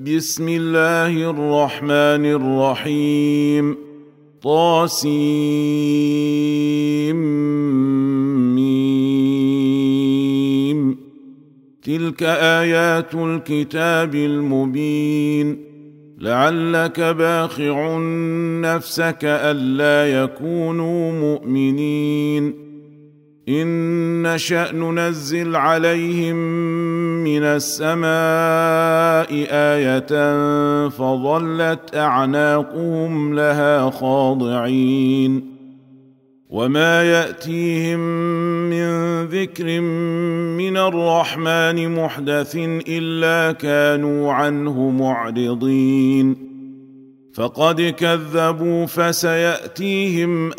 بسم الله الرحمن الرحيم. طاسيم. تلك آيات الكتاب المبين. لعلك باخع نفسك ألا يكونوا مؤمنين. إن نشأ ننزل عليهم من السماء آية فظلت أعناقهم لها خاضعين. وما يأتيهم من ذكر من الرحمن محدث إلا كانوا عنه معرضين. فقد كذبوا فسيأتيهم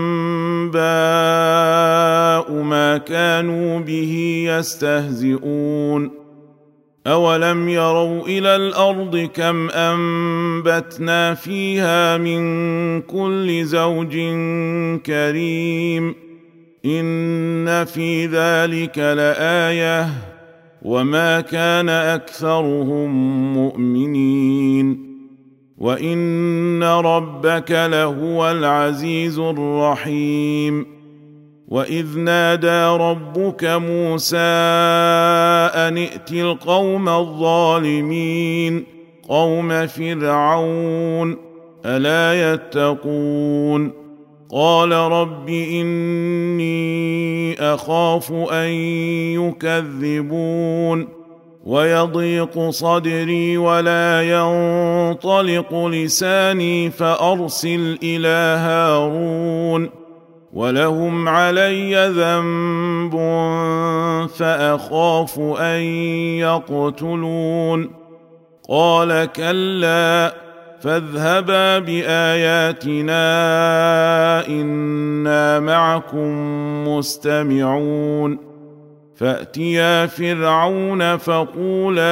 أنباء ما كانوا به يستهزئون. أولم يروا إلى الأرض كم أنبتنا فيها من كل زوج كريم. إن في ذلك لآية وما كان أكثرهم مؤمنين. وإن ربك لهو العزيز الرحيم. وإذ نادى ربك موسى أن ائت القوم الظالمين قوم فرعون ألا يتقون. قال رب إني أخاف أن يكذبون ويضيق صدري ولا ينطلق لساني فأرسل إلى هارون ولهم علي ذنب فأخاف أن يقتلون. قال كلا فاذهبا بآياتنا إنا معكم مستمعون. فأتيا فرعون فقولا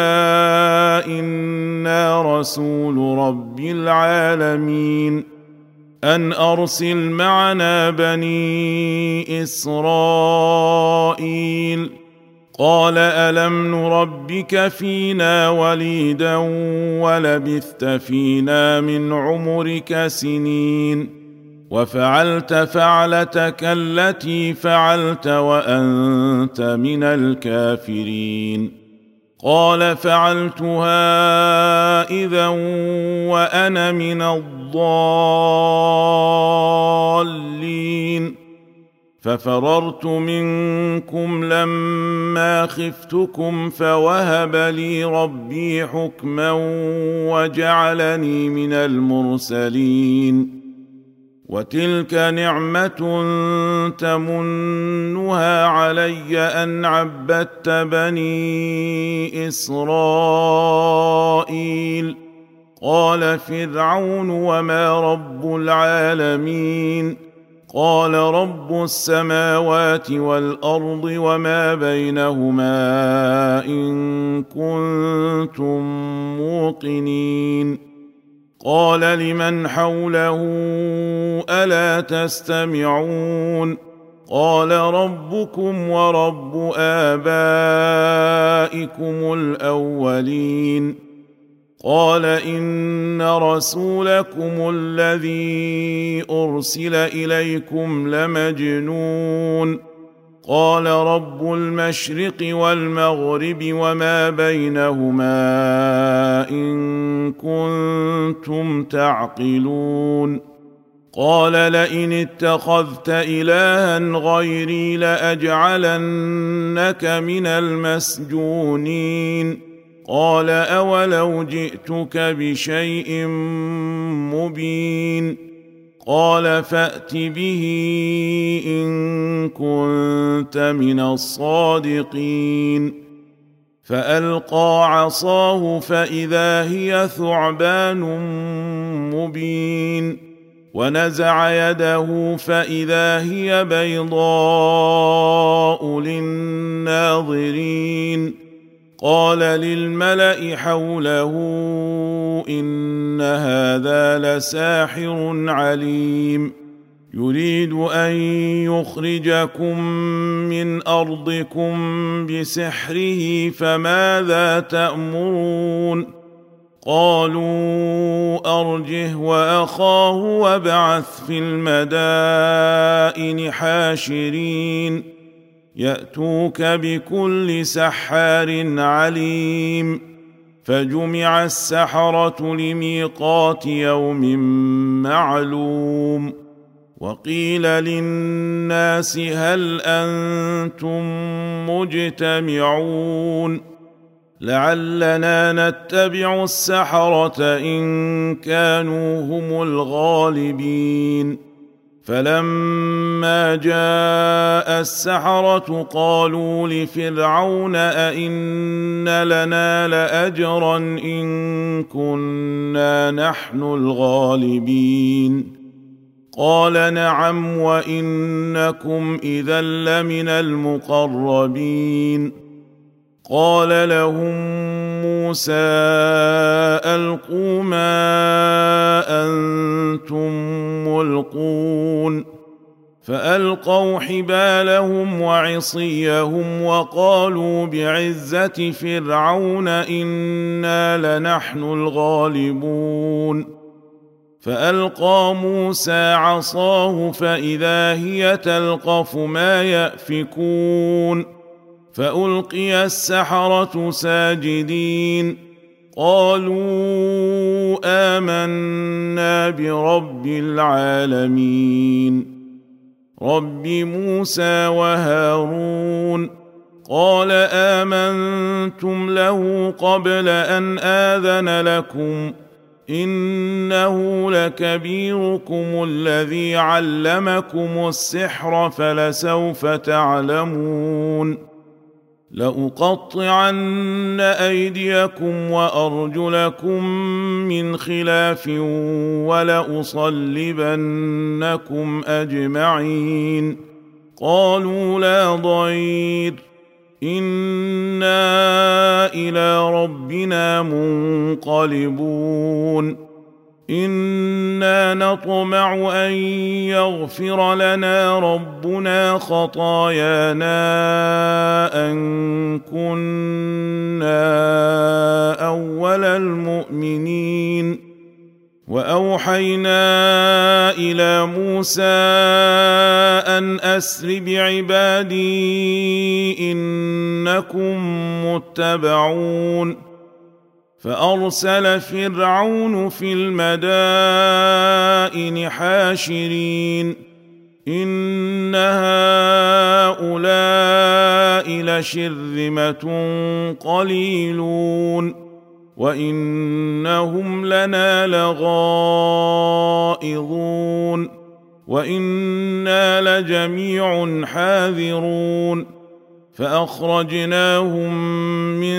إنا رسول رب العالمين أن أرسل معنا بني إسرائيل. قال ألم نربك فينا وليدا ولبثت فينا من عمرك سنين وفعلت فعلتك التي فعلت وأنت من الكافرين. قال فعلتها إذا وأنا من الضالين. ففررت منكم لما خفتكم فوهب لي ربي حكما وجعلني من المرسلين. وتلك نعمة تمنها علي أن عبدت بني إسرائيل. قال فرعون وما رب العالمين. قال رب السماوات والأرض وما بينهما إن كنتم موقنين. قال لمن حوله ألا تستمعون. قال ربكم ورب آبائكم الأولين. قال إن رسولكم الذي أرسل إليكم لمجنون. قال رب المشرق والمغرب وما بينهما إن كنتم تعقلون. قال لئن اتخذت إلها غيري لأجعلنك من المسجونين. قال أولو جئتك بشيء مبين. قال فأت به إن كنت من الصادقين. فألقى عصاه فإذا هي ثعبان مبين. ونزع يده فإذا هي بيضاء للناظرين. قال للملأ حوله إن هذا لساحر عليم يريد أن يخرجكم من أرضكم بسحره فماذا تأمرون. قالوا أرجه وأخاه وابعث في المدائن حاشرين يأتوك بكل سحار عليم. فجمع السحرة لميقات يوم معلوم. وقيل للناس هل أنتم مجتمعون لعلنا نتبع السحرة إن كانوا هم الغالبين. فلما جاء السحرة قالوا لفرعون أئن لنا لأجرا إن كنا نحن الغالبين. قال نعم وإنكم إذا لمن المقربين. قال لهم موسى ألقوا ما أنتم ملقون. فألقوا حبالهم وعصيهم وقالوا بعزة فرعون إنا لنحن الغالبون. فألقى موسى عصاه فإذا هي تلقف ما يأفكون. فألقي السحرة ساجدين قالوا آمنا برب العالمين رب موسى وهارون. قال آمنتم له قبل أن آذن لكم إنه لكبيركم الذي علمكم السحر فلسوف تعلمون. لأقطعن أيديكم وأرجلكم من خلاف ولأصلبنكم أجمعين. قالوا لا ضير إنا إلى ربنا منقلبون. إنا نطمع أن يغفر لنا ربنا خطايانا أن كنا أول المؤمنين. وأوحينا إلى موسى أن أسر بعبادي إنكم متبعون. فأرسل فرعون في المدائن حاشرين إن هؤلاء لشرذمة قليلون وإنهم لنا لغائظون وإنا لجميع حاذرون. فأخرجناهم من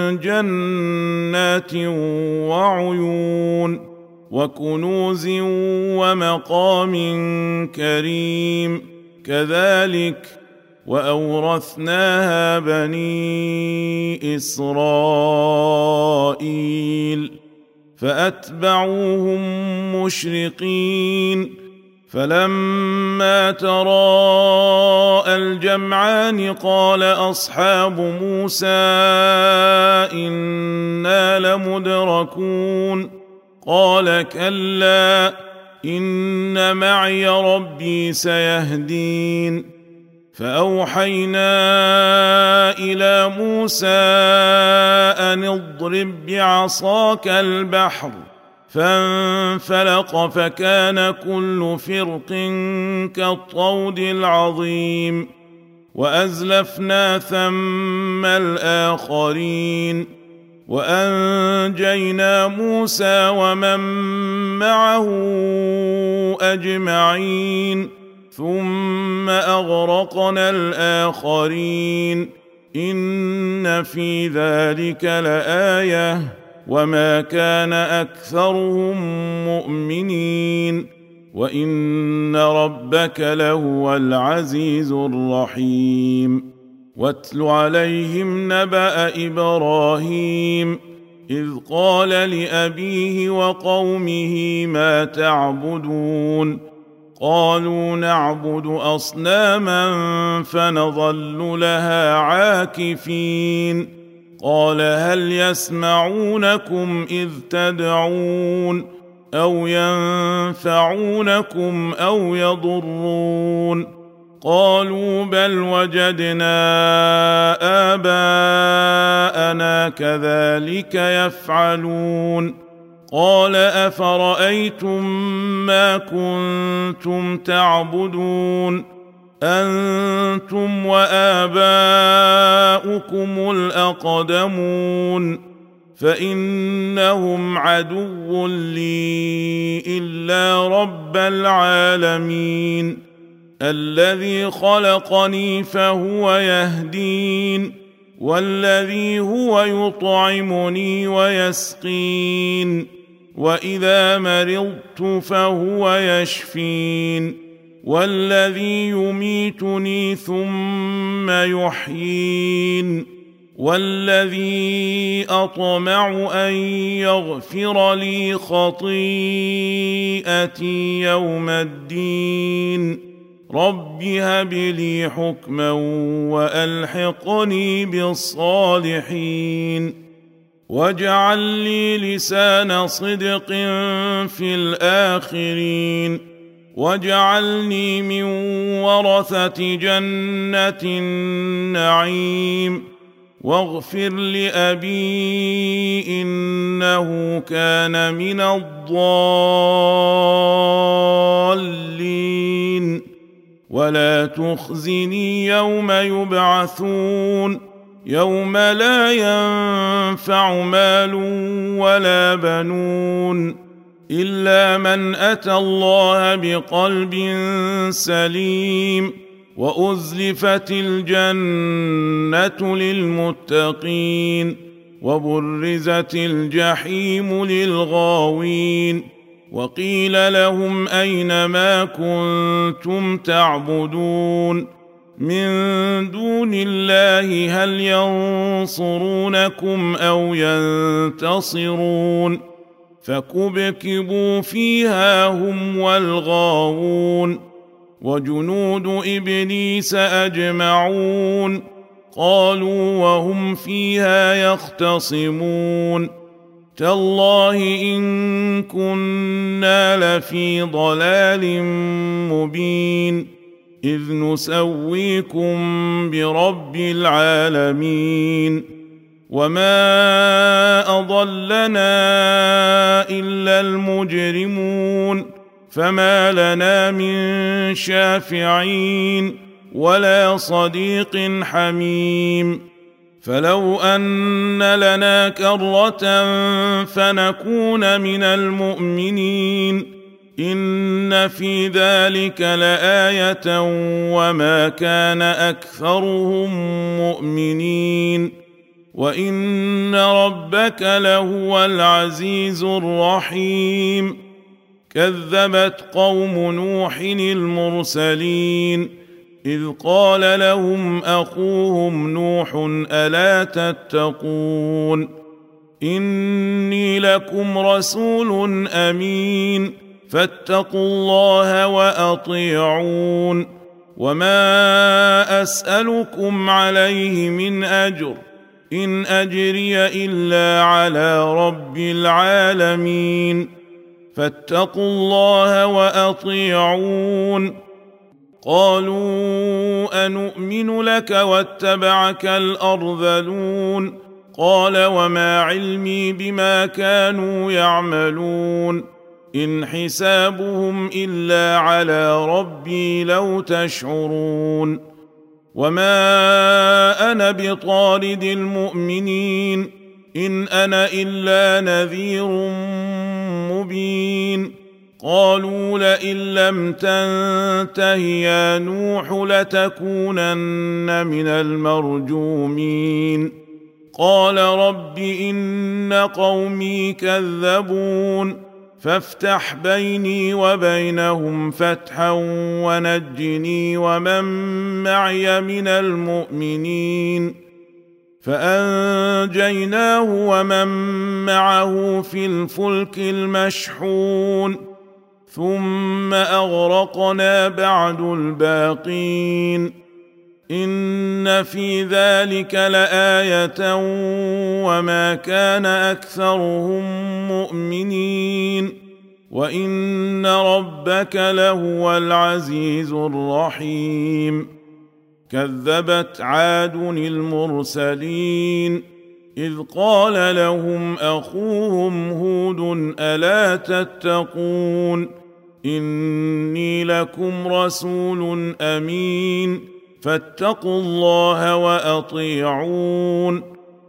جنات وعيون وكنوز ومقام كريم كذلك وأورثناها بني إسرائيل. فأتبعوهم مشرقين. فلما تراءى الجمعان قال أصحاب موسى إنا لمدركون. قال كلا إن معي ربي سيهدين. فأوحينا إلى موسى أن اضرب بعصاك البحر فانفلق فكان كل فرق كالطود العظيم. وأزلفنا ثم الآخرين وأنجينا موسى ومن معه أجمعين ثم أغرقنا الآخرين. إن في ذلك لآية وما كان أكثرهم مؤمنين وإن ربك لهو العزيز الرحيم. واتل عليهم نبأ إبراهيم إذ قال لأبيه وقومه ما تعبدون. قالوا نعبد أصناما فنظل لها عاكفين. قال هل يسمعونكم إذ تدعون أو ينفعونكم أو يضرون قالوا بل وجدنا آباءنا كذلك يفعلون قال أفرأيتم ما كنتم تعبدون أنتم وآباؤكم الأقدمون فإنهم عدو لي إلا رب العالمين الذي خلقني فهو يهدين والذي هو يطعمني ويسقين وإذا مرضت فهو يشفين والذي يميتني ثم يحيين والذي أطمع أن يغفر لي خطيئتي يوم الدين رب هب لي حكما وألحقني بالصالحين واجعل لي لسان صدق في الآخرين واجعلني من ورثة جنة النعيم واغفر لأبي إنه كان من الضالين ولا تخزني يوم يبعثون يوم لا ينفع مال ولا بنون إلا من أتى الله بقلب سليم وأزلفت الجنة للمتقين وبرزت الجحيم للغاوين وقيل لهم أين ما كنتم تعبدون من دون الله هل ينصرونكم أو ينتصرون فكبكبوا فيها هم والغاوون وجنود إبليس أجمعون قالوا وهم فيها يختصمون تالله إن كنا لفي ضلال مبين إذ نسويكم برب العالمين وما أضلنا إلا المجرمون فما لنا من شافعين ولا صديق حميم فلو أن لنا كرة فنكون من المؤمنين إن في ذلك لآية وما كان أكثرهم مؤمنين وإن ربك لهو العزيز الرحيم كذبت قوم نوح المرسلين إذ قال لهم أخوهم نوح ألا تتقون إني لكم رسول أمين فاتقوا الله وأطيعون وما أسألكم عليه من أجر إن أجري إلا على رب العالمين فاتقوا الله وأطيعون قالوا أنؤمن لك واتبعك الأرذلون قال وما علمي بما كانوا يعملون إن حسابهم إلا على ربي لو تشعرون وما أنا بطارد المؤمنين إن أنا إلا نذير مبين قالوا لئن لم تنته يا نوح لتكونن من المرجومين قال رب إن قومي كذبون فافتح بيني وبينهم فتحا ونجني ومن معي من المؤمنين فأنجيناه ومن معه في الفلك المشحون ثم أغرقنا بعد الباقين إن في ذلك لآية وما كان أكثرهم مؤمنين وإن ربك لهو العزيز الرحيم. كذبت عاد المرسلين إذ قال لهم أخوهم هود ألا تتقون إني لكم رسول أمين فاتقوا الله وأطيعون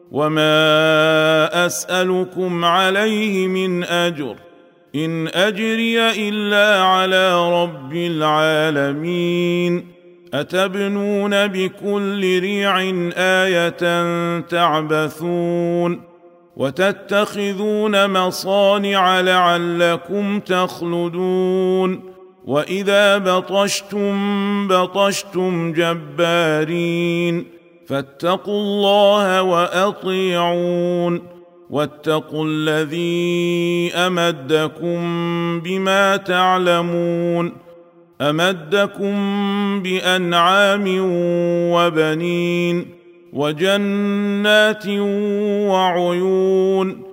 وما أسألكم عليه من أجر إن أجري إلا على رب العالمين. أتبنون بكل ريع آية تعبثون وتتخذون مصانع لعلكم تخلدون وإذا بطشتم جبارين فاتقوا الله وأطيعون واتقوا الذي أمدكم بما تعلمون أمدكم بأنعام وبنين وجنات وعيون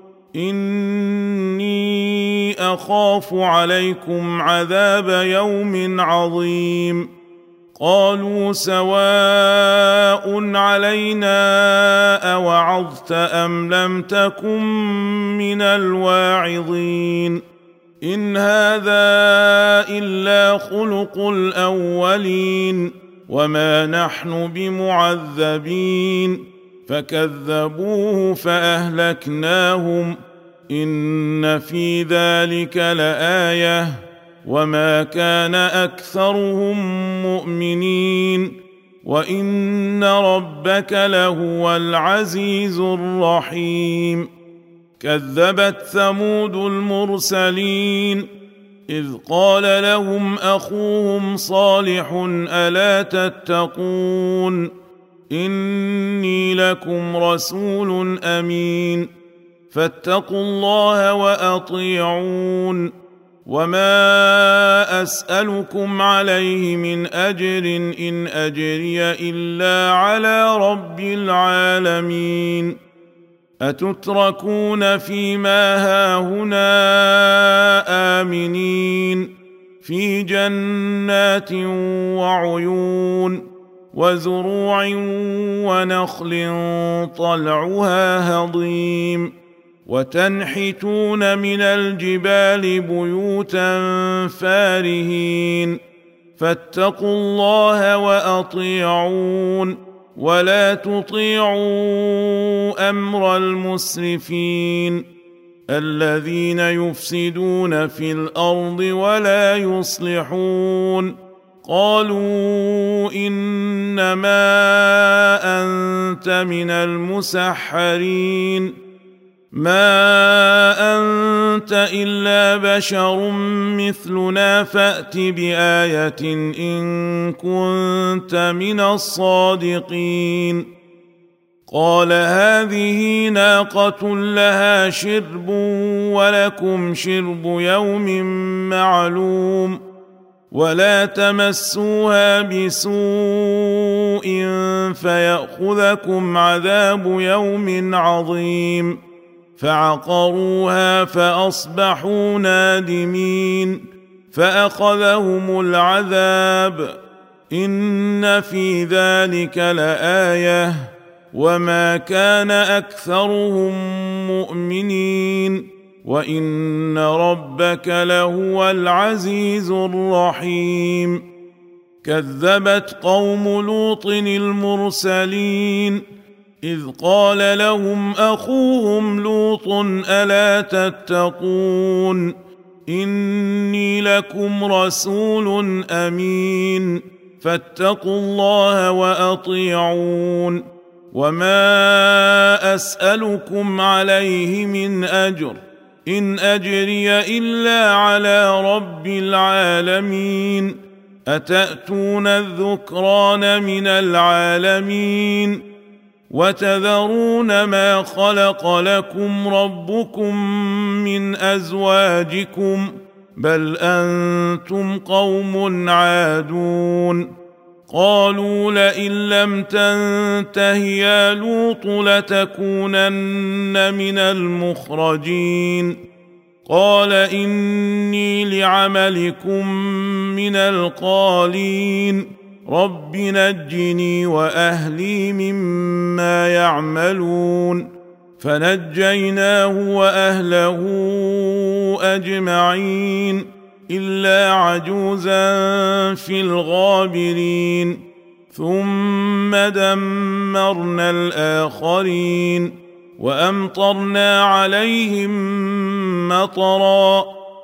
إني أخاف عليكم عذاب يوم عظيم. قالوا سواء علينا أوعظت أم لم تكن من الواعظين إن هذا إلا خلق الأولين وما نحن بمعذبين. فكذبوه فأهلكناهم إن في ذلك لآية وما كان أكثرهم مؤمنين وإن ربك لهو العزيز الرحيم. كذبت ثمود المرسلين إذ قال لهم أخوهم صالح ألا تتقون إني لكم رسول أمين فاتقوا الله وأطيعون وما أسألكم عليه من أجر إن أجري إلا على رب العالمين. أتتركون فيما هاهنا آمنين في جنات وعيون وزروع ونخل طلعها هضيم وتنحتون من الجبال بيوتا فارهين فاتقوا الله وأطيعون ولا تطيعوا أمر المسرفين الذين يفسدون في الأرض ولا يصلحون. قالوا إنما أنت من المسحرين ما أنت إلا بشر مثلنا فأت بآية إن كنت من الصادقين. قال هذه ناقة لها شرب ولكم شرب يوم معلوم ولا تمسوها بسوء فيأخذكم عذاب يوم عظيم. فعقروها فأصبحوا نادمين فأخذهم العذاب إن في ذلك لآية وما كان أكثرهم مؤمنين وإن ربك لهو العزيز الرحيم. كذبت قوم لوط المرسلين إذ قال لهم أخوهم لوط ألا تتقون إني لكم رسول أمين فاتقوا الله وأطيعون وما أسألكم عليه من أجر إن أجري إلا على رب العالمين. أتأتون الذكران من العالمين وتذرون ما خلق لكم ربكم من أزواجكم بل أنتم قوم عادون. قالوا لئن لم تنته يا لوط لتكونن من المخرجين قال إني لعملكم من القالين رب نجني وأهلي مما يعملون فنجيناه وأهله أجمعين إلا عجوزا في الغابرين ثم دمرنا الآخرين وأمطرنا عليهم مطرا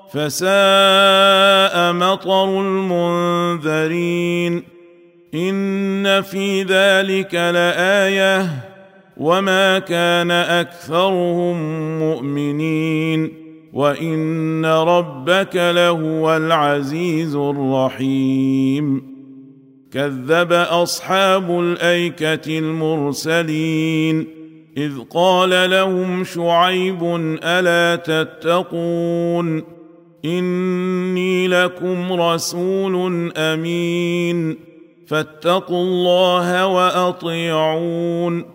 فساء مطر المنذرين إن في ذلك لآية وما كان أكثرهم مؤمنين وإن ربك لهو العزيز الرحيم كذب أصحاب الأيكة المرسلين إذ قال لهم شعيب ألا تتقون إني لكم رسول أمين فاتقوا الله وأطيعون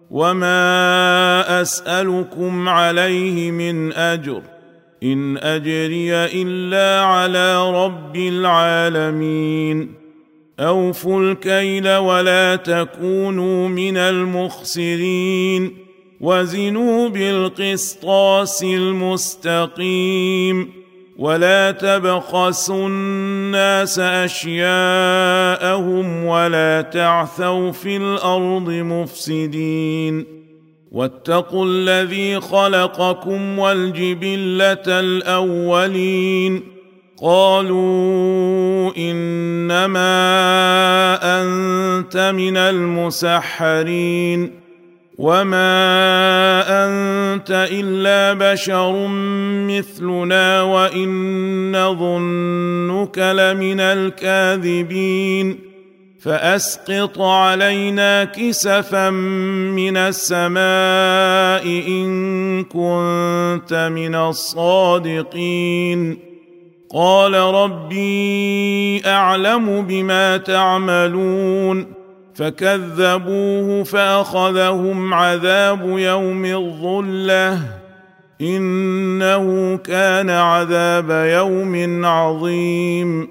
وما أسألكم عليه من أجر إن أجري إلا على رب العالمين أوفوا الكيل ولا تكونوا من المخسرين وزنوا بالقسطاس المستقيم ولا تبخسوا الناس أشياءهم ولا تعثوا في الأرض مفسدين واتقوا الذي خلقكم والجبلة الأولين قالوا إنما أنت من المسحرين وما أنت إلا بشر مثلنا وإن نظنك لمن الكاذبين فأسقط علينا كسفا من السماء إن كنت من الصادقين قال ربي أعلم بما تعملون فكذبوه فأخذهم عذاب يوم الظلة إنه كان عذاب يوم عظيم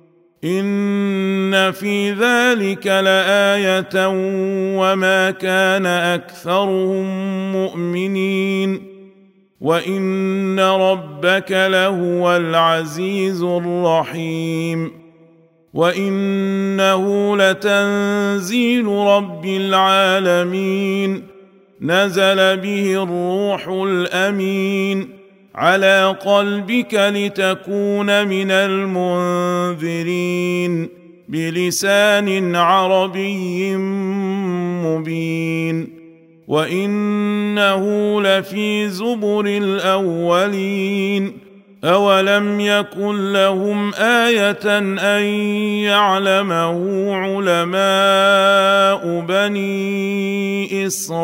إن في ذلك لآية وما كان أكثرهم مؤمنين وإن ربك لهو العزيز الرحيم وإنه لتنزيل رب العالمين نزل به الروح الأمين على قلبك لتكون من المنذرين بلسان عربي مبين وإنه لفي زبر الأولين أولم يكن لهم آية أن يعلمه علماء بني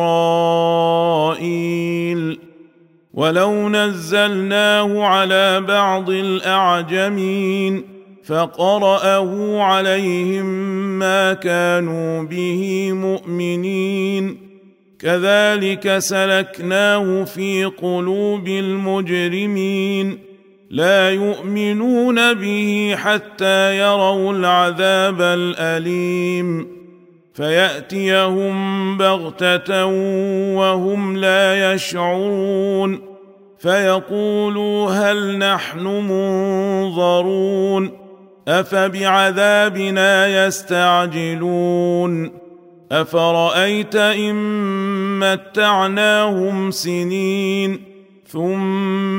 إسرائيل ولو نزلناه على بعض الأعجمين فقرأه عليهم ما كانوا به مؤمنين كذلك سلكناه في قلوب المجرمين لا يؤمنون به حتى يروا العذاب الأليم فيأتيهم بغتة وهم لا يشعرون فيقولوا هل نحن منظرون أفبعذابنا يستعجلون أفرأيت إن متعناهم سنين ثم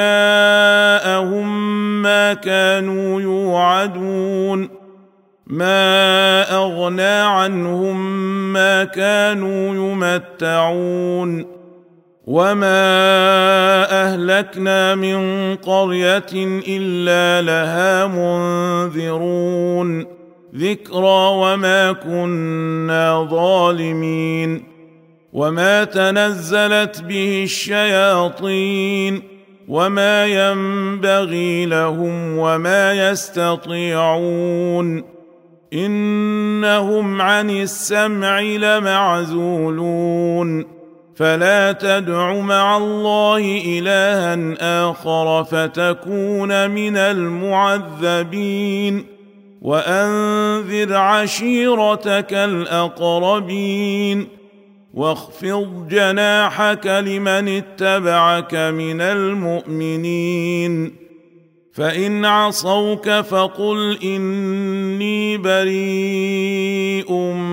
جاءهم ما كانوا يوعدون ما أغنى عنهم ما كانوا يمتعون وما أهلكنا من قرية إلا لها منذرون ذكرى وما كنا ظالمين وما تنزلت به الشياطين وما ينبغي لهم وما يستطيعون إنهم عن السمع لمعزولون فلا تدع مع الله إلها آخر فتكون من المعذبين وأنذر عشيرتك الأقربين واخفض جناحك لمن اتبعك من المؤمنين فإن عصوك فقل إني بريء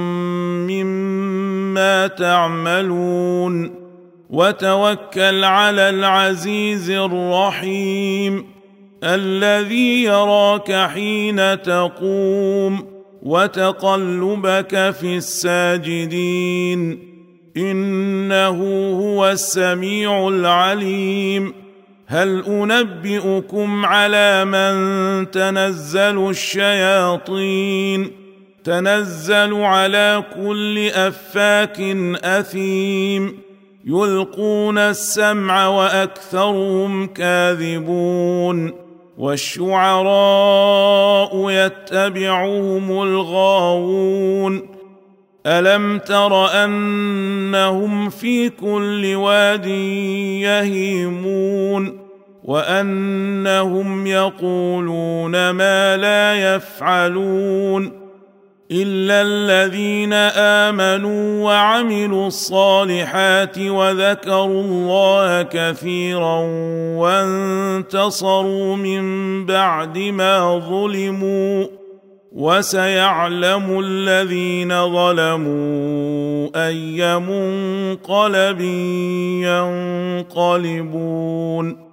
مما تعملون وتوكل على العزيز الرحيم الذي يراك حين تقوم وتقلبك في الساجدين إنه هو السميع العليم هل أنبئكم على من تنزل الشياطين تنزل على كل أفاك أثيم يلقون السمع وأكثرهم كاذبون والشعراء يتبعهم الغاوون ألم تر أنهم في كل واد يهيمون وأنهم يقولون ما لا يفعلون إلا الذين آمنوا وعملوا الصالحات وذكروا الله كثيرا وانتصروا من بعد ما ظلموا وسيعلم الذين ظلموا أي منقلب ينقلبون